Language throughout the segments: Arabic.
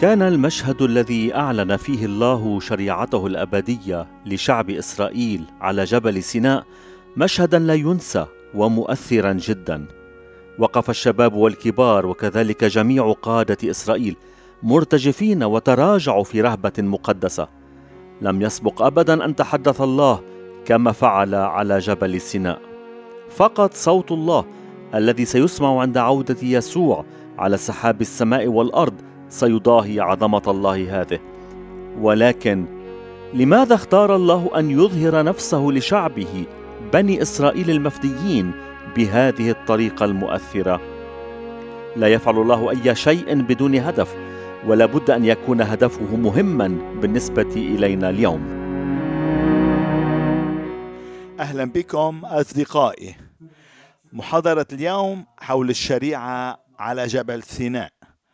كان المشهد الذي أعلن فيه الله شريعته الأبدية لشعب إسرائيل على جبل سيناء مشهدا لا ينسى ومؤثرا جدا. وقف الشباب والكبار وكذلك جميع قادة إسرائيل مرتجفين وتراجعوا في رهبة مقدسة. لم يسبق أبدا أن تحدث الله كما فعل على جبل سيناء. فقط صوت الله الذي سيسمع عند عودة يسوع على سحاب السماء والأرض سيضاهي عظمة الله هذه. ولكن لماذا اختار الله أن يظهر نفسه لشعبه بني إسرائيل المفديين بهذه الطريقة المؤثرة؟ لا يفعل الله أي شيء بدون هدف، ولا بد أن يكون هدفه مهما بالنسبة إلينا اليوم. أهلا بكم أصدقائي. محاضرة اليوم حول الشريعة على جبل سيناء،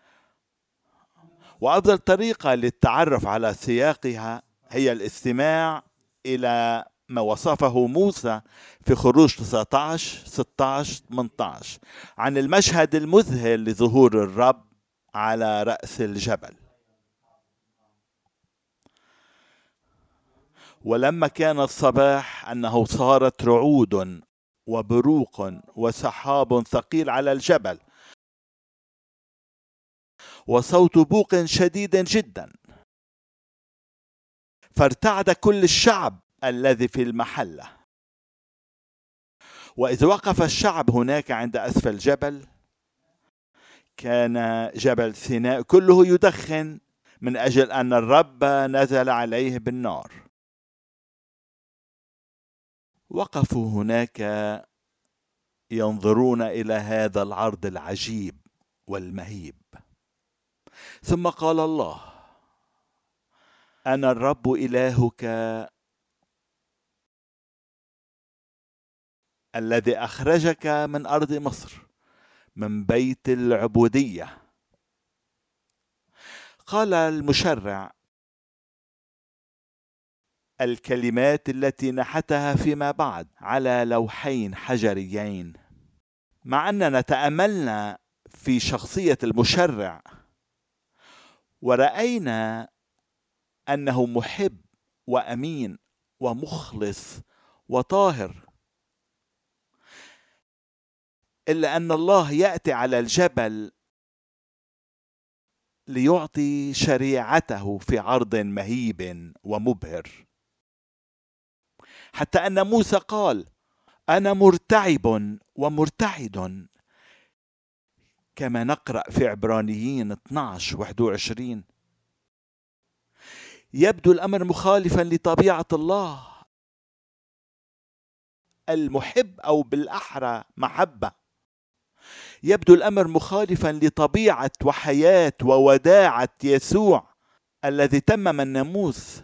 وأفضل طريقة للتعرف على سياقها هي الاستماع إلى ما وصفه موسى في خروج 19 16 18 عن المشهد المذهل لظهور الرب على رأس الجبل. ولما كان الصباح أنه صارت رعود وبروق وسحاب ثقيل على الجبل وصوت بوق شديد جدا، فارتعد كل الشعب الذي في المحلة. وإذ وقف الشعب هناك عند أسفل الجبل، كان جبل سيناء كله يدخن من أجل أن الرب نزل عليه بالنار. وقفوا هناك ينظرون إلى هذا العرض العجيب والمهيب. ثم قال الله: أنا الرب إلهك الذي أخرجك من أرض مصر، من بيت العبودية. قال المشرع الكلمات التي نحتها فيما بعد على لوحين حجريين. مع أننا تأملنا في شخصية المشرع ورأينا أنه محب وأمين ومخلص وطاهر، إلا أن الله يأتي على الجبل ليعطي شريعته في عرض مهيب ومبهر، حتى أن موسى قال: أنا مرتعب ومرتعد، كما نقرأ في عبرانيين 12:21. يبدو الأمر مخالفا لطبيعة الله المحب، أو بالأحرى محبة. يبدو الأمر مخالفا لطبيعة وحياة ووداعة يسوع الذي تمم الناموس.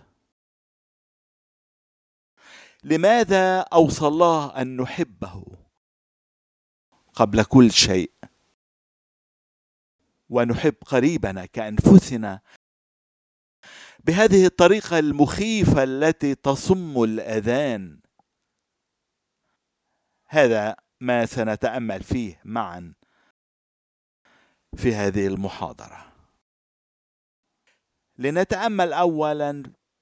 لماذا أوصى الله أن نحبه قبل كل شيء، ونحب قريبنا كأنفسنا بهذه الطريقة المخيفة التي تصم الأذان؟ هذا ما سنتأمل فيه معا في هذه المحاضرة. لنتأمل أولا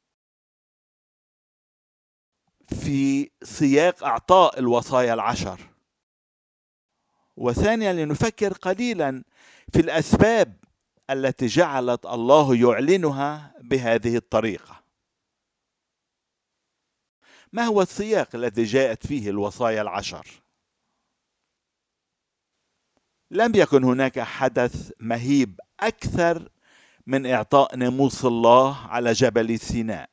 في سياق إعطاء الوصايا العشر، وثانيا لنفكر قليلا في الأسباب التي جعلت الله يعلنها بهذه الطريقة. ما هو السياق الذي جاءت فيه الوصايا العشر؟ لم يكن هناك حدث مهيب أكثر من إعطاء ناموس الله على جبل سيناء.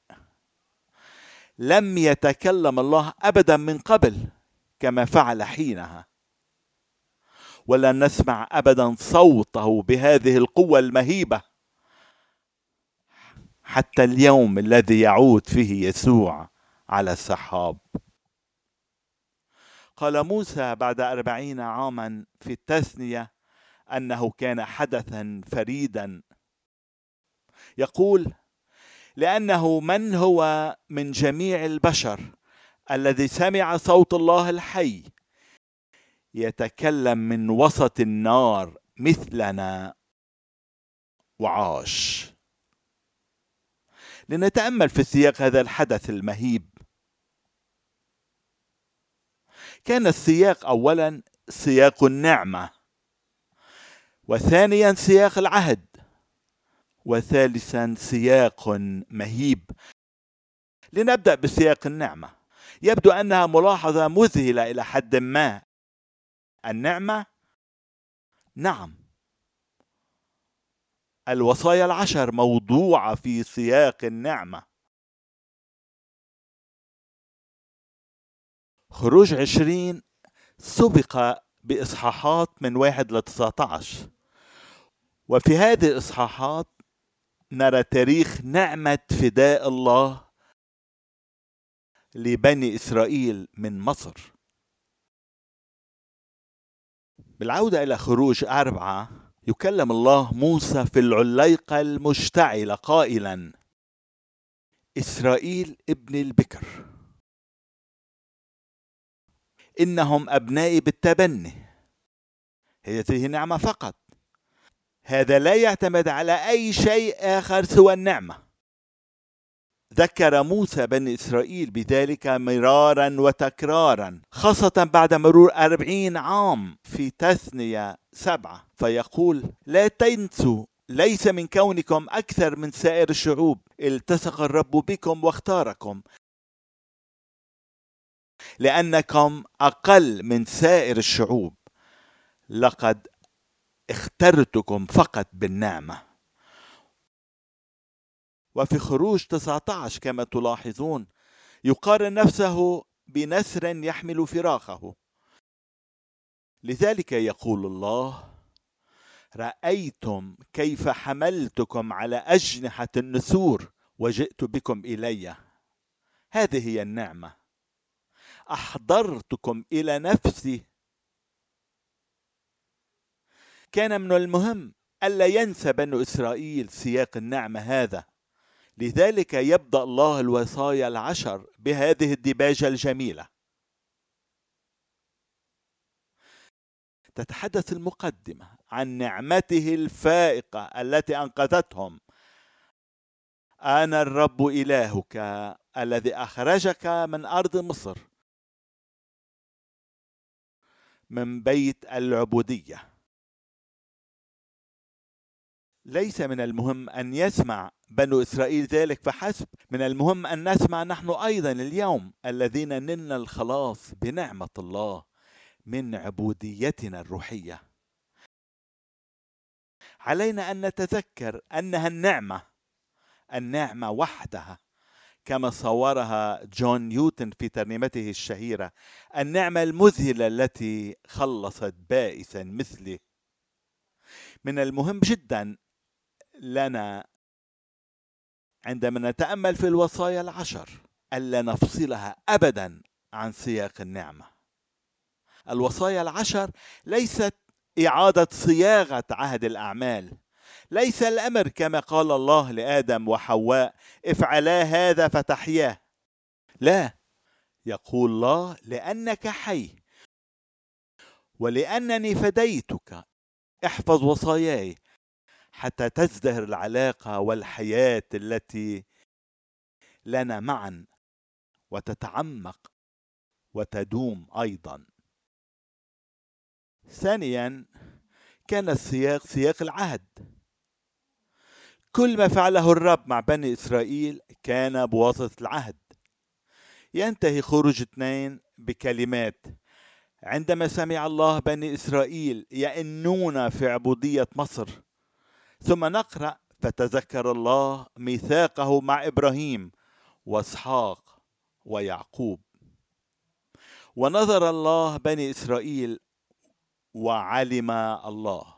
لم يتكلم الله أبدا من قبل كما فعل حينها، ولن نسمع أبدا صوته بهذه القوة المهيبة حتى اليوم الذي يعود فيه يسوع على السحاب. قال موسى بعد 40 عاما في التثنية أنه كان حدثا فريدا. يقول: لأنه من هو من جميع البشر الذي سمع صوت الله الحي يتكلم من وسط النار مثلنا وعاش. لنتأمل في سياق هذا الحدث المهيب. كان السياق أولا سياق النعمة، وثانيا سياق العهد، وثالثا سياق مهيب. لنبدأ بسياق النعمة. يبدو أنها ملاحظة مذهلة إلى حد ما. النعمة، نعم، الوصايا العشر موضوعة في سياق النعمة. خروج 20 سبق بإصحاحات من 1 ل 19، وفي هذه الإصحاحات نرى تاريخ نعمة فداء الله لبني إسرائيل من مصر. بالعودة إلى خروج 4 يكلم الله موسى في العليقة المشتعلة قائلا: إسرائيل ابن البكر، إنهم أبنائي بالتبني. هذه نعمة فقط. هذا لا يعتمد على أي شيء آخر سوى النعمة. ذكر موسى بني إسرائيل بذلك مرارا وتكرارا، خاصة بعد مرور 40 عام في تثنية 7، فيقول: لا تنسوا ليس من كونكم أكثر من سائر الشعوب، التصق الرب بكم واختاركم، لأنكم أقل من سائر الشعوب، لقد اخترتكم فقط بالنعمة. وفي خروج 19 كما تلاحظون يقارن نفسه بنسر يحمل فراخه. لذلك يقول الله: رأيتم كيف حملتكم على أجنحة النسور وجئت بكم إلي. هذه هي النعمة. أحضرتكم إلى نفسي. كان من المهم ألا ينسى بنو إسرائيل سياق النعمة هذا. لذلك يبدأ الله الوصايا العشر بهذه الديباجة الجميلة. تتحدث المقدمة عن نعمته الفائقة التي أنقذتهم. أنا الرب إلهك الذي أخرجك من أرض مصر، من بيت العبودية. ليس من المهم أن يسمع بنو إسرائيل ذلك فحسب، من المهم أن نسمع نحن أيضا اليوم الذين نلنا الخلاص بنعمة الله من عبوديتنا الروحية. علينا أن نتذكر أنها النعمة وحدها، كما صورها جون نيوتن في ترنيمته الشهيرة: النعمة المذهلة التي خلصت بائسا مثلي. من المهم جدا لنا عندما نتأمل في الوصايا العشر ألا نفصلها أبدا عن سياق النعمة. الوصايا العشر ليست إعادة صياغة عهد الأعمال. ليس الأمر كما قال الله لآدم وحواء: افعلا هذا فتحياه. لا، يقول الله: لأنك حي ولأنني فديتك احفظ وصاياي حتى تزدهر العلاقة والحياة التي لنا معا وتتعمق وتدوم أيضا. ثانيا، كان السياق سياق العهد. كل ما فعله الرب مع بني إسرائيل كان بواسطة العهد. ينتهي خروج 2 بكلمات: عندما سمع الله بني إسرائيل يئنون في عبودية مصر. ثم نقرأ: فتذكر الله ميثاقه مع إبراهيم وإسحاق ويعقوب. ونظر الله بني إسرائيل وعلم الله.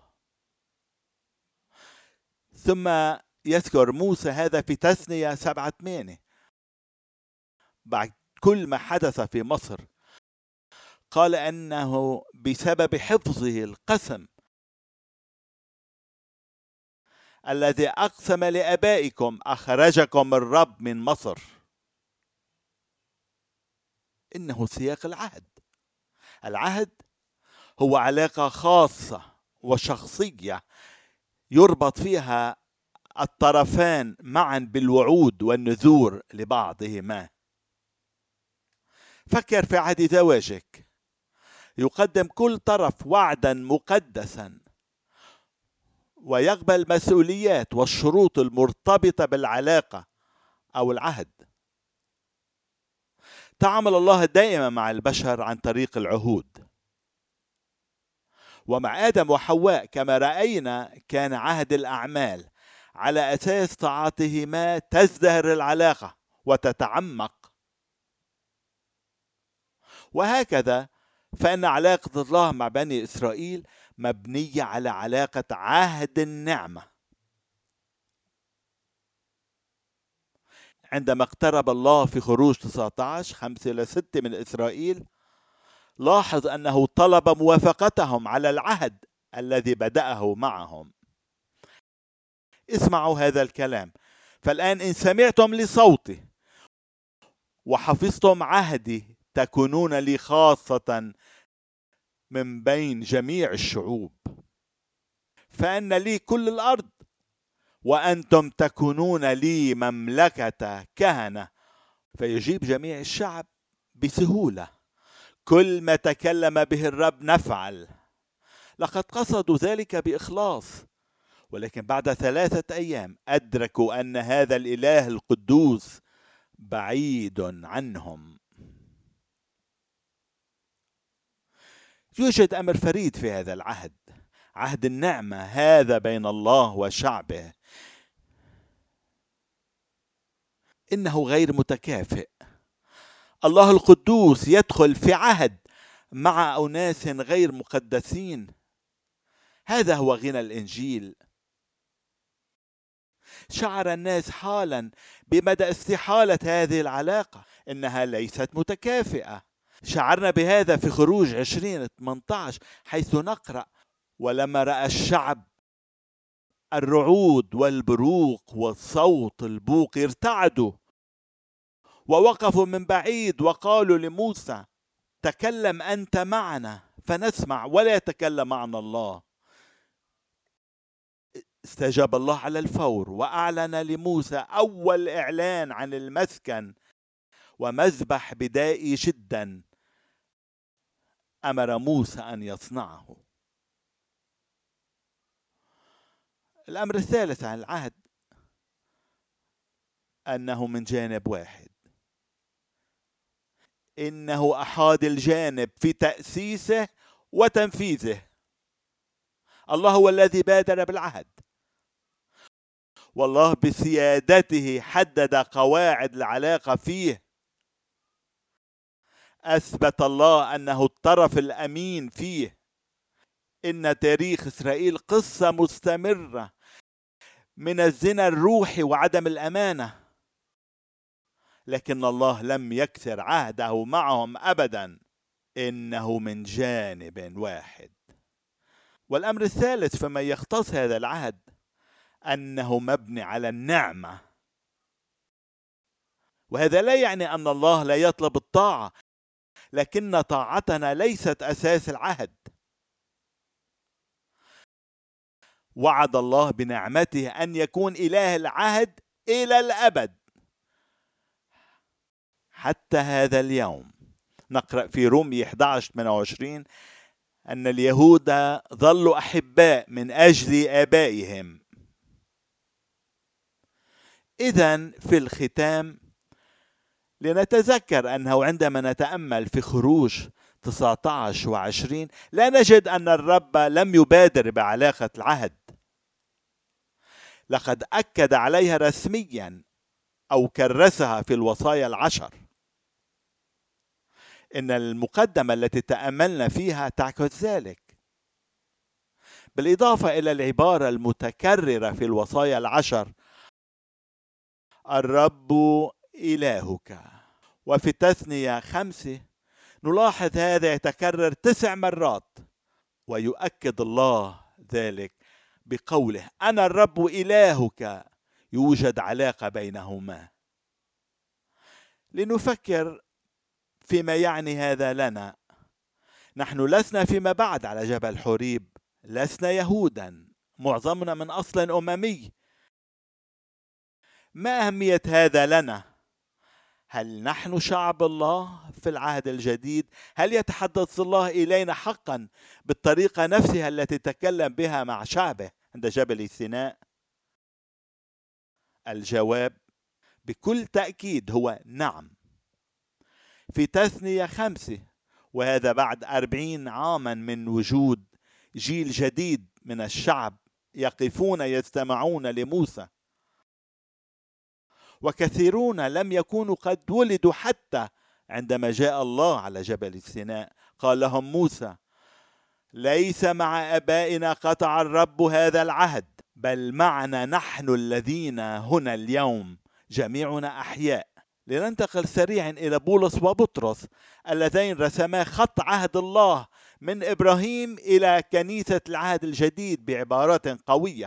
ثم يذكر موسى هذا في تثنية 7:8. بعد كل ما حدث في مصر قال أنه بسبب حفظه القسم الذي أقسم لآبائكم أخرجكم الرب من مصر. إنه سياق العهد. العهد هو علاقة خاصة وشخصية يربط فيها الطرفان معا بالوعود والنذور لبعضهما. فكر في عهد زواجك، يقدم كل طرف وعدا مقدسا ويقبل المسؤوليات والشروط المرتبطة بالعلاقة أو العهد. تعامل الله دائما مع البشر عن طريق العهود، ومع آدم وحواء كما رأينا كان عهد الأعمال على أساس طاعتهما تزدهر العلاقة وتتعمق. وهكذا فإن علاقة الله مع بني إسرائيل مبنية على علاقة عهد النعمة. عندما اقترب الله في خروج 19 5-6 من إسرائيل، لاحظ أنه طلب موافقتهم على العهد الذي بدأه معهم. اسمعوا هذا الكلام: فالآن إن سمعتم لصوتي وحفظتم عهدي تكونون لي خاصة من بين جميع الشعوب، فإن لي كل الأرض وأنتم تكونون لي مملكة كهنة. فيجيب جميع الشعب بسهولة: كل ما تكلم به الرب نفعل. لقد قصدوا ذلك بإخلاص، ولكن بعد 3 أيام أدركوا أن هذا الإله القدوس بعيد عنهم. يوجد أمر فريد في هذا العهد، عهد النعمة هذا بين الله وشعبه. إنه غير متكافئ. الله القدوس يدخل في عهد مع أناس غير مقدسين. هذا هو غنى الإنجيل. شعر الناس حالا بمدى استحالة هذه العلاقة، إنها ليست متكافئة. شعرنا بهذا في خروج 20-18 حيث نقرأ: ولما رأى الشعب الرعود والبروق والصوت البوق ارتعدوا ووقفوا من بعيد وقالوا لموسى: تكلم أنت معنا فنسمع ولا يتكلم معنا الله. استجاب الله على الفور وأعلن لموسى أول إعلان عن المسكن ومذبح بدائي جدا أمر موسى أن يصنعه. الأمر الثالث عن العهد أنه من جانب واحد. إنه أحاد الجانب في تأسيسه وتنفيذه. الله هو الذي بادر بالعهد، والله بسيادته حدد قواعد العلاقة فيه. أثبت الله أنه الطرف الأمين فيه. إن تاريخ إسرائيل قصة مستمرة من الزنا الروحي وعدم الأمانة، لكن الله لم يكسر عهده معهم أبدا. إنه من جانب واحد. والأمر الثالث فيما يختص هذا العهد أنه مبني على النعمة. وهذا لا يعني أن الله لا يطلب الطاعة، لكن طاعتنا ليست أساس العهد. وعد الله بنعمته أن يكون إله العهد إلى الأبد حتى هذا اليوم. نقرأ في رومية 11:28 أن اليهود ظلوا أحباء من أجل آبائهم. إذن في الختام لنتذكر أنه عندما نتأمل في خروج 19 و20 لا نجد أن الرب لم يبادر بعلاقة العهد. لقد أكد عليها رسميا أو كرسها في الوصايا 10. إن المقدمة التي تأملنا فيها تعكس ذلك، بالإضافة إلى العبارة المتكررة في الوصايا 10: الرب إلهك. وفي تثنية 5 نلاحظ هذا يتكرر 9 مرات، ويؤكد الله ذلك بقوله: أنا الرب إلهك. يوجد علاقة بينهما. لنفكر فيما يعني هذا لنا. نحن لسنا فيما بعد على جبل حوريب، لسنا يهودا، معظمنا من أصل أممي، ما أهمية هذا لنا؟ هل نحن شعب الله في العهد الجديد؟ هل يتحدث الله إلينا حقا بالطريقة نفسها التي تكلم بها مع شعبه عند جبل سيناء؟ الجواب بكل تأكيد هو نعم. في تثنية 5، وهذا بعد 40 عاما من وجود جيل جديد من الشعب يقفون يستمعون لموسى، وكثيرون لم يكونوا قد ولدوا حتى عندما جاء الله على جبل سيناء. قال لهم موسى: ليس مع آبائنا قطع الرب هذا العهد، بل معنا نحن الذين هنا اليوم جميعنا أحياء. لننتقل سريعا إلى بولس وبطرس اللذين رسما خط عهد الله من إبراهيم إلى كنيسة العهد الجديد بعبارات قوية.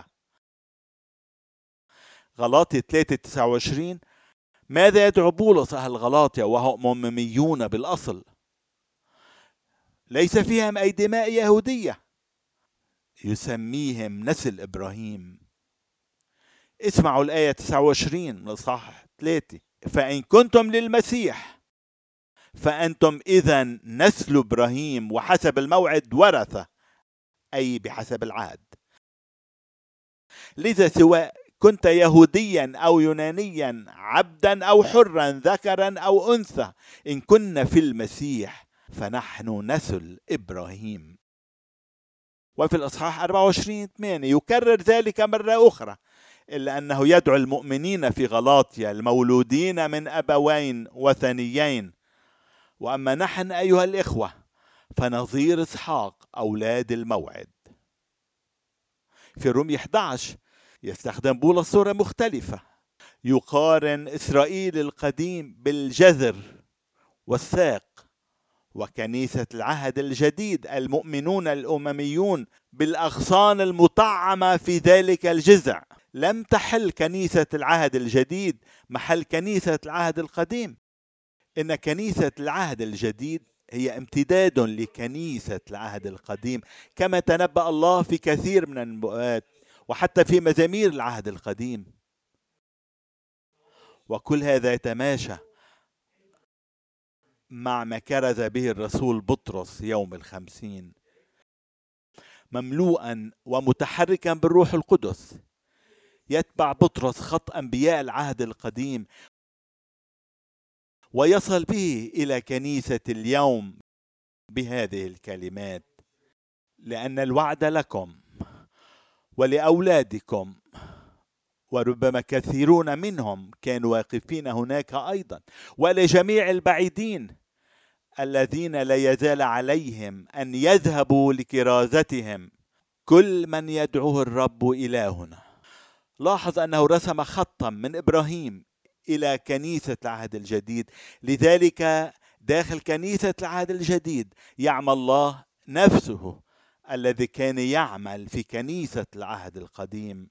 غلاطي 3:29: ماذا يدعو بولس أهل غلاطيا وهم أمميون بالأصل؟ ليس فيهم أي دماء يهودية، يسميهم نسل إبراهيم. اسمعوا الآية 29 من الإصحاح 3: فإن كنتم للمسيح فأنتم إذن نسل إبراهيم وحسب الموعد ورثة، أي بحسب العهد. لذا سواء كنت يهوديا أو يونانيا، عبدا أو حرا، ذكرا أو أنثى، إن كنا في المسيح فنحن نسل إبراهيم. وفي الإصحاح 24:8 يكرر ذلك مرة أخرى، إلا أنه يدعو المؤمنين في غلاطيا المولودين من أبوين وثنيين: وأما نحن أيها الإخوة فنظير إسحاق أولاد الموعد. في رومية 11 يستخدم بولس صورة مختلفة، يقارن إسرائيل القديم بالجذر والساق، وكنيسة العهد الجديد المؤمنون الأمميون بالأغصان المطعمة في ذلك الجذع. لم تحل كنيسة العهد الجديد محل كنيسة العهد القديم، إن كنيسة العهد الجديد هي امتداد لكنيسة العهد القديم، كما تنبأ الله في كثير من النبوءات وحتى في مزامير العهد القديم. وكل هذا يتماشى مع ما كرز به الرسول بطرس يوم 50، مملوءا ومتحركا بالروح القدس. يتبع بطرس خط أنبياء العهد القديم ويصل به إلى كنيسة اليوم بهذه الكلمات: لأن الوعد لكم ولأولادكم. وربما كثيرون منهم كانوا واقفين هناك أيضا، ولجميع البعيدين الذين لا يزال عليهم أن يذهبوا لكرازتهم، كل من يدعوه الرب إلهنا. لاحظ أنه رسم خطا من إبراهيم إلى كنيسة العهد الجديد. لذلك داخل كنيسة العهد الجديد يعمل الله نفسه الذي كان يعمل في كنيسة العهد القديم،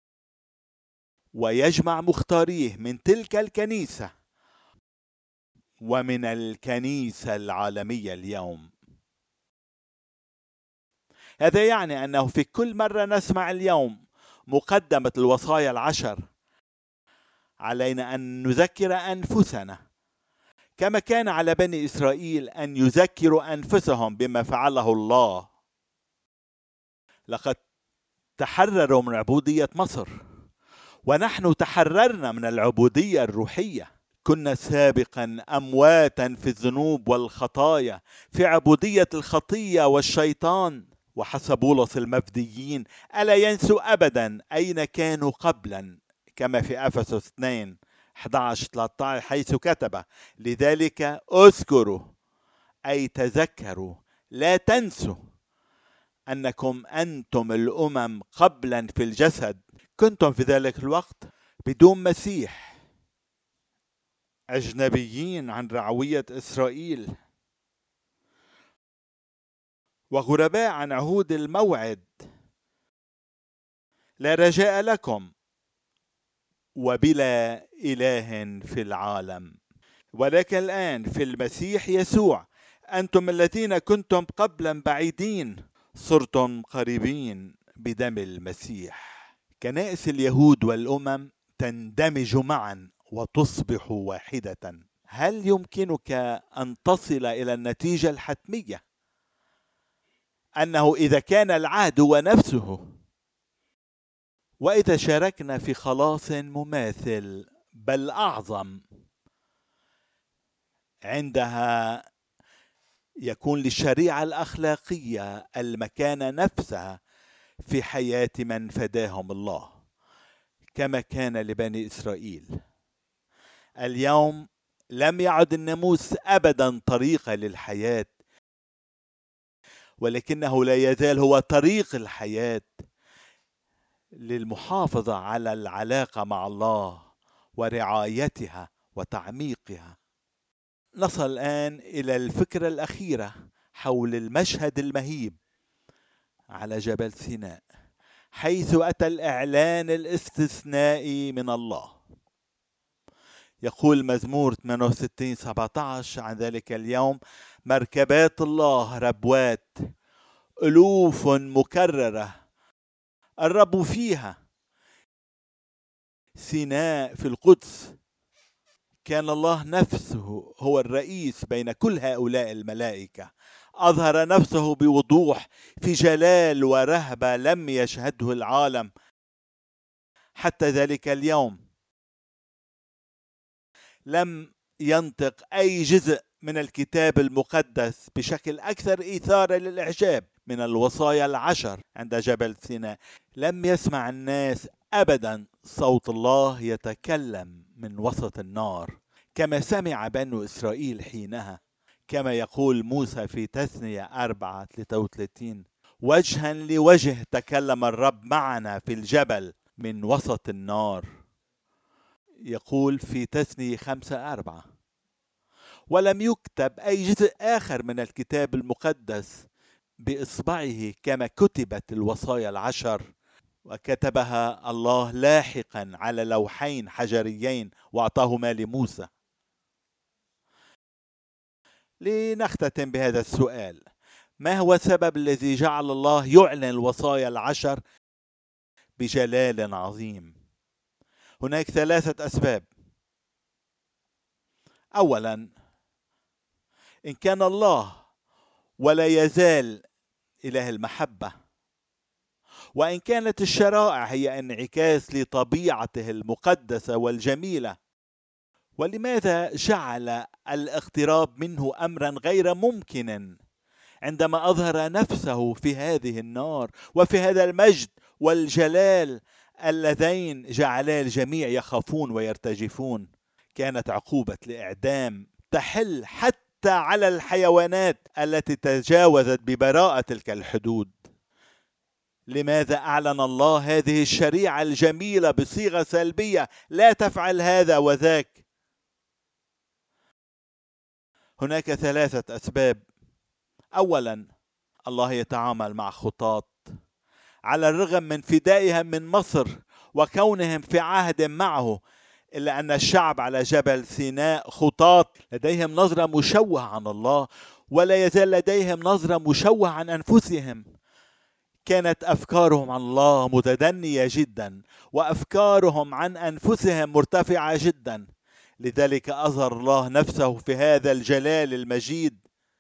ويجمع مختاريه من تلك الكنيسة ومن الكنيسة العالمية اليوم. هذا يعني أنه في كل مرة نسمع اليوم مقدمة الوصايا العشر، علينا أن نذكر أنفسنا كما كان على بني إسرائيل أن يذكروا أنفسهم بما فعله الله. لقد تحرروا من عبودية مصر، ونحن تحررنا من العبودية الروحية. كنا سابقا أمواتا في الذنوب والخطايا، في عبودية الخطية والشيطان. وحسب بولس المفديين: ألا ينسوا أبدا أين كانوا قبلا، كما في أفسس 2:11-13 حيث كتب: لذلك اذكروا، أي تذكروا، لا تنسوا أنكم أنتم الأمم قبلا في الجسد كنتم في ذلك الوقت بدون مسيح، أجنبيين عن رعوية إسرائيل، وغرباء عن عهود الموعد، لا رجاء لكم، وبلا إله في العالم. ولكن الآن في المسيح يسوع أنتم الذين كنتم قبلا بعيدين صرتم قريبين بدم المسيح. كنائس اليهود والأمم تندمج معا وتصبح واحدة. هل يمكنك أن تصل إلى النتيجة الحتمية أنه إذا كان العهد هو نفسه، وإذا شاركنا في خلاص مماثل بل أعظم، عندها يكون للشريعة الأخلاقية المكانة نفسها في حياة من فداهم الله كما كان لبني إسرائيل. اليوم لم يعد الناموس أبدا طريقة للحياة، ولكنه لا يزال هو طريق الحياة للمحافظة على العلاقة مع الله ورعايتها وتعميقها. نصل الآن إلى الفكرة الأخيرة حول المشهد المهيب على جبل سيناء، حيث أتى الإعلان الاستثنائي من الله. يقول مزمور 68:17 عن ذلك اليوم: مركبات الله ربوات، ألوف مكررة الرب فيها. سيناء في القدس كان الله نفسه هو الرئيس بين كل هؤلاء الملائكة، أظهر نفسه بوضوح في جلال ورهبة لم يشهده العالم حتى ذلك اليوم. لم ينطق أي جزء من الكتاب المقدس بشكل أكثر إثارة للإعجاب من الوصايا العشر عند جبل سيناء. لم يسمع الناس أبدا صوت الله يتكلم من وسط النار كما سمع بنو إسرائيل حينها، كما يقول موسى في تثنية 4:33: وجها لوجه تكلم الرب معنا في الجبل من وسط النار. يقول في تثنية 5:4. ولم يكتب أي جزء آخر من الكتاب المقدس بإصبعه كما كتبت الوصايا العشر، وكتبها الله لاحقا على لوحين حجريين وأعطاهما لموسى. لنختتم بهذا السؤال: ما هو السبب الذي جعل الله يعلن الوصايا العشر بجلال عظيم؟ هناك 3 أسباب. أولا، إن كان الله ولا يزال إله المحبة، وإن كانت الشرائع هي انعكاس لطبيعته المقدسة والجميلة، ولماذا جعل الاقتراب منه أمرا غير ممكن عندما أظهر نفسه في هذه النار وفي هذا المجد والجلال اللذين جعلا الجميع يخافون ويرتجفون؟ كانت عقوبة الإعدام تحل حتى على الحيوانات التي تجاوزت ببراءة تلك الحدود. لماذا أعلن الله هذه الشريعة الجميلة بصيغة سلبية: لا تفعل هذا وذاك؟ هناك 3 أسباب. أولا، الله يتعامل مع خطاة على الرغم من فدائهم من مصر وكونهم في عهد معه، إلا أن الشعب على جبل سيناء خطاة لديهم نظرة مشوهة عن الله، ولا يزال لديهم نظرة مشوهة عن أنفسهم. كانت أفكارهم عن الله متدنية جدا، وأفكارهم عن أنفسهم مرتفعة جدا. لذلك أظهر الله نفسه في هذا الجلال المجيد.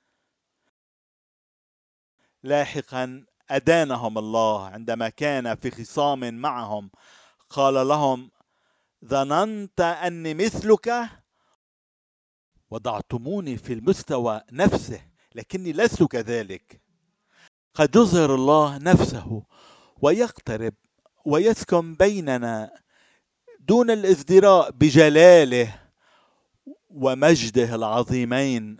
لاحقا أدانهم الله عندما كان في خصام معهم، قال لهم: ظننت أني مثلك وضعتموني في المستوى نفسه، لكني لست كذلك. قد يظهر الله نفسه ويقترب ويسكن بيننا دون الازدراء بجلاله ومجده العظيمين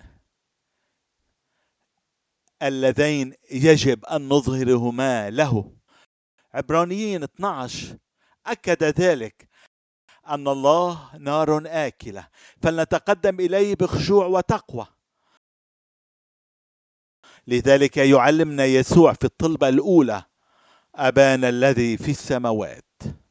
اللذين يجب أن نظهرهما له. عبرانيين 12 أكد ذلك، أن الله نار آكلة، فلنتقدم إليه بخشوع وتقوى. لذلك يعلمنا يسوع في الطلبة الأولى: أبانا الذي في السماوات.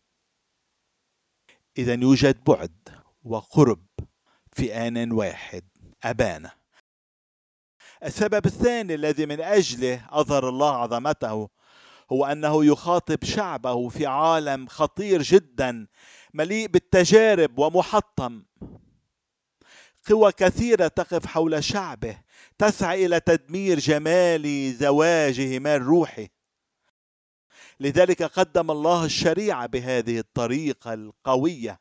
إذن يوجد بعد وقرب في آن واحد، أبانا. السبب الثاني الذي من أجله أظهر الله عظمته هو أنه يخاطب شعبه في عالم خطير جدا مليء بالتجارب ومحطم. قوى كثيرة تقف حول شعبه تسعى إلى تدمير جمال زواجه مع الروح. لذلك قدم الله الشريعة بهذه الطريقة القوية،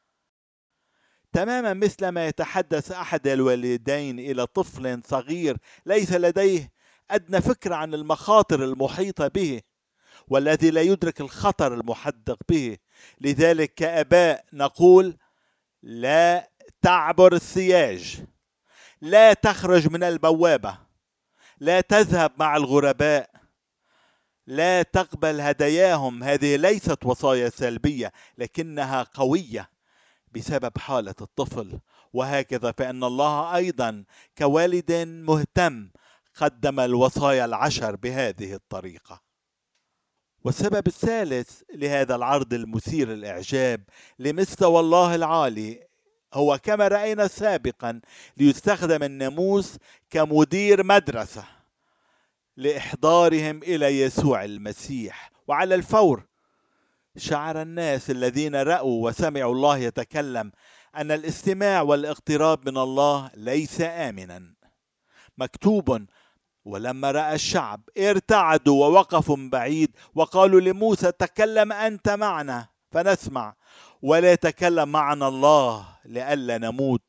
تماما مثل ما يتحدث أحد الوالدين إلى طفل صغير ليس لديه أدنى فكرة عن المخاطر المحيطة به، والذي لا يدرك الخطر المحدق به. لذلك كآباء نقول: لا تعبر السياج، لا تخرج من البوابة، لا تذهب مع الغرباء، لا تقبل هداياهم. هذه ليست وصايا سلبية لكنها قوية بسبب حالة الطفل. وهكذا فإن الله أيضا كوالد مهتم قدم الوصايا العشر بهذه الطريقة. والسبب الثالث لهذا العرض المثير للإعجاب لمستوى الله العالي هو كما رأينا سابقا ليستخدم الناموس كمدير مدرسة لإحضارهم إلى يسوع المسيح. وعلى الفور شعر الناس الذين رأوا وسمعوا الله يتكلم أن الاستماع والاقتراب من الله ليس آمنا. مكتوب: ولما رأى الشعب ارتعدوا ووقفوا من بعيد وقالوا لموسى: تكلم أنت معنا فنسمع، ولا يتكلم معنا الله لئلا نموت.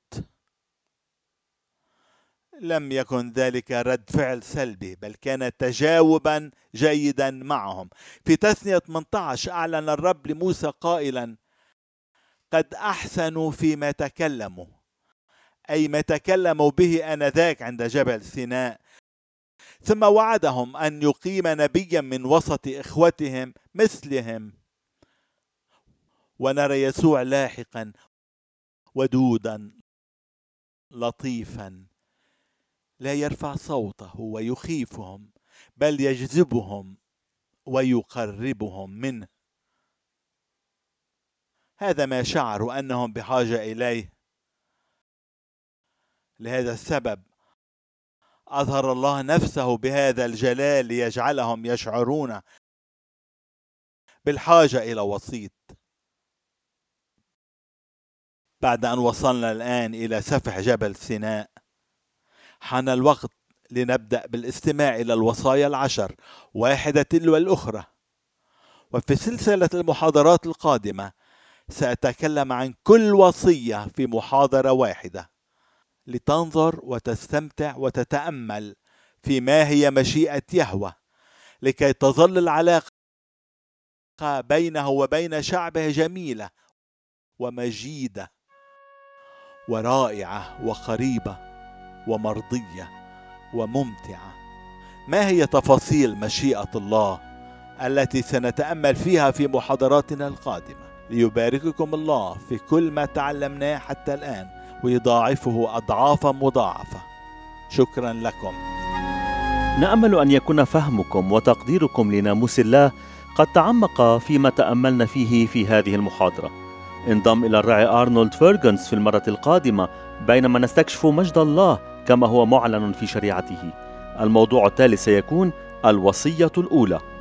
لم يكن ذلك رد فعل سلبي، بل كان تجاوبا جيدا معهم. في تثنية 18 أعلن الرب لموسى قائلا: قد أحسنوا فيما تكلموا، أي ما تكلموا به آنذاك عند جبل سيناء. ثم وعدهم أن يقيم نبيا من وسط إخوتهم مثلهم. ونرى يسوع لاحقا ودودا لطيفا، لا يرفع صوته ويخيفهم، بل يجذبهم ويقربهم منه. هذا ما شعروا أنهم بحاجة إليه. لهذا السبب أظهر الله نفسه بهذا الجلال ليجعلهم يشعرون بالحاجة إلى وسيط. بعد أن وصلنا الآن إلى سفح جبل سيناء، حان الوقت لنبدأ بالاستماع إلى الوصايا العشر واحدة تلو الأخرى. وفي سلسلة المحاضرات القادمة سأتكلم عن كل وصية في محاضرة واحدة، لتنظر وتستمتع وتتأمل في ما هي مشيئة يهوه، لكي تظل العلاقة بينه وبين شعبه جميلة ومجيدة ورائعة وقريبة ومرضية وممتعة. ما هي تفاصيل مشيئة الله التي سنتأمل فيها في محاضراتنا القادمة؟ ليبارككم الله في كل ما تعلمناه حتى الآن ويضاعفه أضعافا مضاعفة. شكرا لكم. نأمل أن يكون فهمكم وتقديركم لناموس الله قد تعمق فيما تأملنا فيه في هذه المحاضرة. انضم إلى الراعي أرنولد فيرغنز في المرة القادمة بينما نستكشف مجد الله كما هو معلن في شريعته. الموضوع التالي سيكون الوصية الأولى.